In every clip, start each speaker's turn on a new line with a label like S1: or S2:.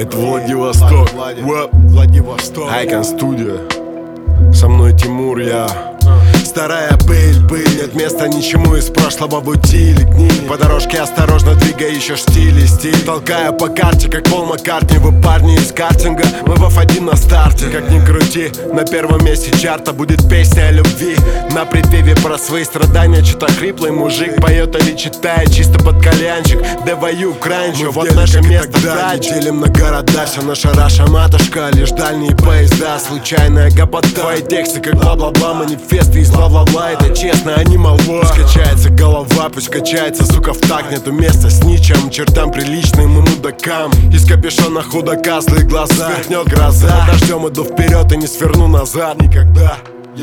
S1: Это Владивосток.
S2: Владивосток.
S1: Айкон Студио. Со мной Тимур, я. Старая пыль, нет места ничему из прошлого в утиле гнили. По дорожке осторожно двигая еще штиль и стиль. Толкая по карте, как Пол Маккартни. Вы парни из картинга, мы в F1 на старте. Как ни крути, на первом месте чарта будет песня о любви. На припеве про свои страдания что-то хриплый мужик поет или читает чисто под кальянчик. Деваю кранчу, вот наше место в делим на города, все наша раша матушка. Лишь дальние поезда, случайная гопота. Твои тексты как бла-бла-бла, манифесты из бла-бла-бла. Это честно, а не молва. Пусть качается голова, пусть качается, сука, в так. Нету места с ничем, чертам приличным и мудакам. Из капюшона худака злые глаза. Сверкнет гроза, под дождем иду вперед и не сверну назад никогда.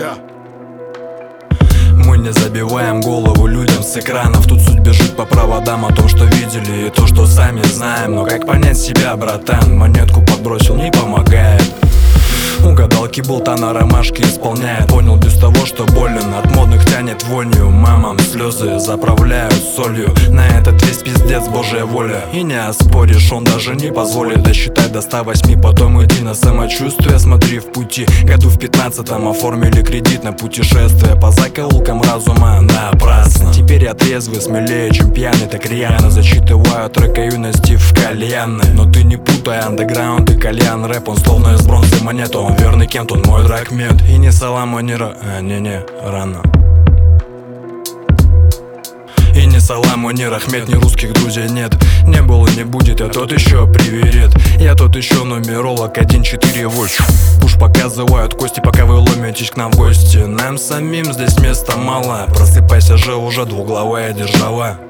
S3: Мы не забиваем голову людям с экранов. Тут суть бежит по проводам о том, что видели и то, что сами знаем. Но как понять себя, братан? Монетку подбросил, не помогает. У гадалки болта на ромашке исполняет. Понял без того, что болен. От модных тянет вонью. Мамам слезы заправляют солью. На этот весь пиздец божья воля. И не оспоришь, он даже не позволит досчитать до 108. Потом иди на самочувствие, смотри в пути. Году в 15-м оформили кредит на путешествие по закоулкам разума напрасно. Теперь я трезвый, смелее, чем пьяный. Так рьяно зачитываю трека юности в кальянной. Но ты не путай андеграунд и кальян. Рэп, он словно из бронзы монету. Он верный Кент, он мой драгмент. И не салам, не рано. И не салам, не рахмет, ни русских друзей нет. Не было, не будет, я тот еще приверет. Я тот еще нумеролог 1-4-8. Уж показывают кости, пока вы ломитесь к нам в гости. Нам самим здесь места мало. Просыпайся же, уже двуглавая держава.